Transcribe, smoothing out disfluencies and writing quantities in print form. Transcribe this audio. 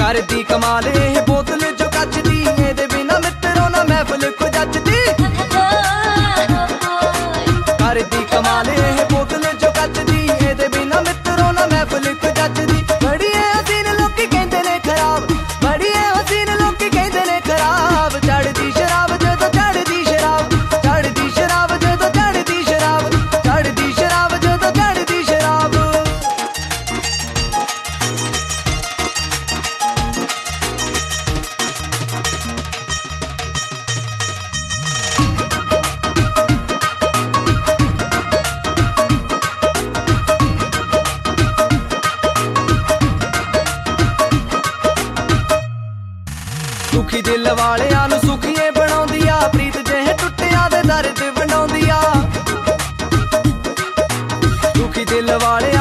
करदी कमाल ये बोतल जो कच दी, एदे बिना मित्रों ना महफिल को जचदी। करदी कमाल ये बोतल जो कच दी, एदे बिना मित्रों ना महफिल को जचदी। बड़ी है हसीन लोकी कहंदे ने खराब, बड़ी है हसीन लोकी कहंदे ने खराब। चढ़दी शराब जदों चढ़दी शराब, चढ़दी शराब जदों चढ़दी शराब, चढ़दी शराब जदों चढ़दी शराब। दुखी दिल वालियां नूं सुखीए बनाउंदी आ, प्रीत जिहे टुटिया दे दर्द वंडाउंदी आ। दुखी दिल वालियां